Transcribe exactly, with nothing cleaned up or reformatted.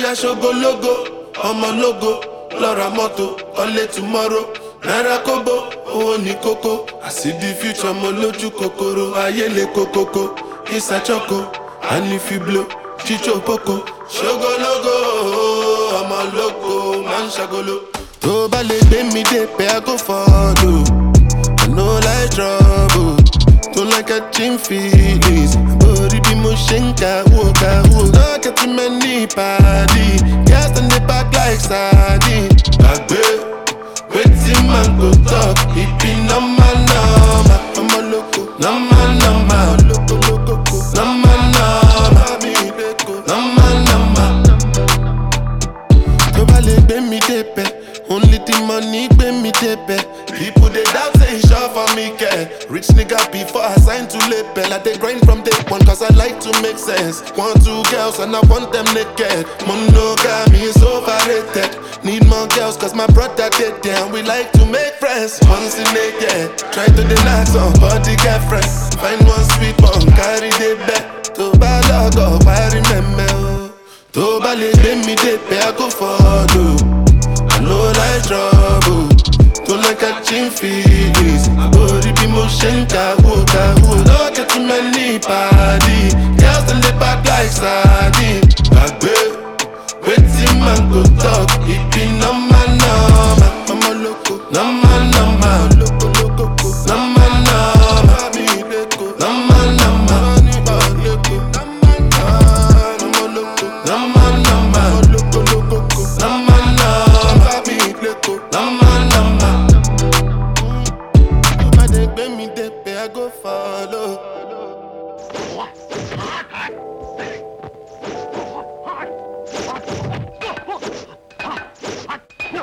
Oya ṣogo logo, ọmọ logo, lọ́ra mọ́tò, ọlé tomorrow. Naira kobo, owó ní kókó. I see the future, mo lójú kòkòrò. Ayé le kókókó, Isa choco. And if you blow, chicho poco. Ṣogo logo, ọmọ logo, man ṣagolo. Tó bá lè gbé mi dé pé I go follow. I no like trouble. Don't like catching feelings. Body be mo ṣe ń kàwó kàwó. No getting many party. Girls in the back like sardine. Gbàgbé, wetin man go talk. It be normal normal. Ọmọ lóko, normal normal. Lóko lóko kò, normal normal. Normal normal. Tó bá lè gbé mi débẹ̀, only the money gbé mi débẹ̀. People they doubt say it's sure for me, care. Rich nigga before I sign to label. I dey grind from day one cause I like to make sense. Want two girls and I want them naked. Monogamy is overrated. Need more girls cause my brother dead there. We like to make friends once in a year. Try to deny somebody get friends. Find one sweet one, carry the bed. To bá lọ́gọ̀ wá remember. Tó bá lè gbé mi dé pé I go follow. I no like trouble. Don't like catching feelings. Body be mo ṣe ń kàwó kàwó. No get too many party. Girls in the back like sardine.